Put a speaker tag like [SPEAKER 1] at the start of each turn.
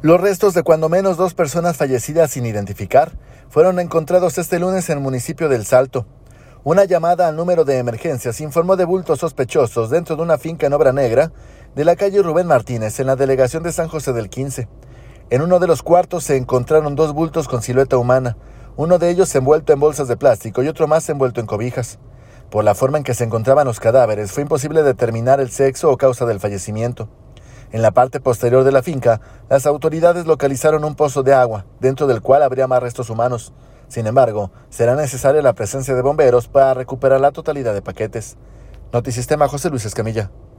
[SPEAKER 1] Los restos de cuando menos 2 personas fallecidas sin identificar fueron encontrados este lunes en el municipio del Salto. Una llamada al número de emergencias informó de bultos sospechosos dentro de una finca en Obra Negra de la calle Rubén Martínez, en la delegación de San José del 15. En uno de los cuartos se encontraron 2 bultos con silueta humana, uno de ellos envuelto en bolsas de plástico y otro más envuelto en cobijas. Por la forma en que se encontraban los cadáveres, fue imposible determinar el sexo o causa del fallecimiento. En la parte posterior de la finca, las autoridades localizaron un pozo de agua, dentro del cual habría más restos humanos. Sin embargo, será necesaria la presencia de bomberos para recuperar la totalidad de paquetes. Notisistema, José Luis Escamilla.